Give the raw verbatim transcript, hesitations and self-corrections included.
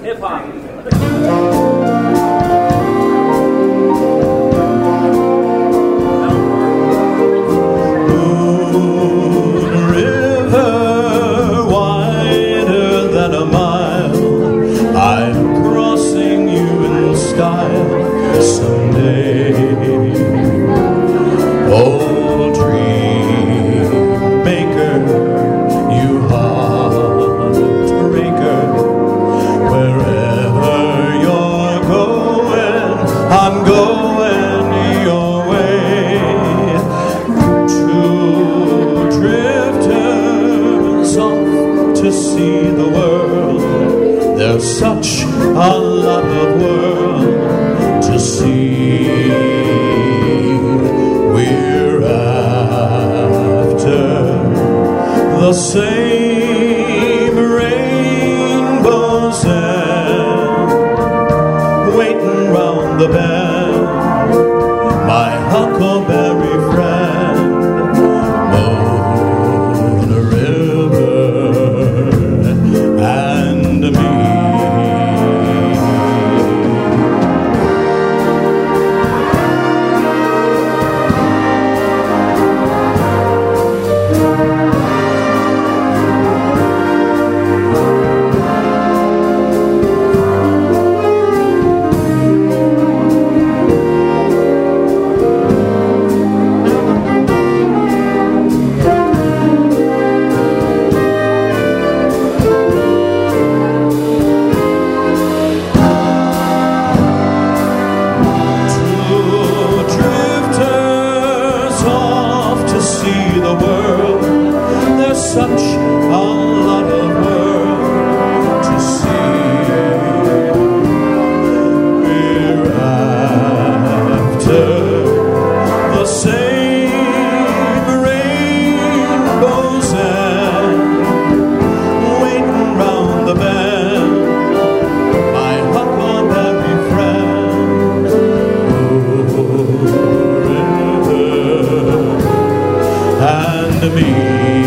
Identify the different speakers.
Speaker 1: Such a lot of world to see. We're after the same rainbows and waiting round the bend, my huckleberry friend, Moon River and me. Such a lot of world to see. We're after the same rainbows and waiting round the bend, my huckleberry friend, Moon River and me.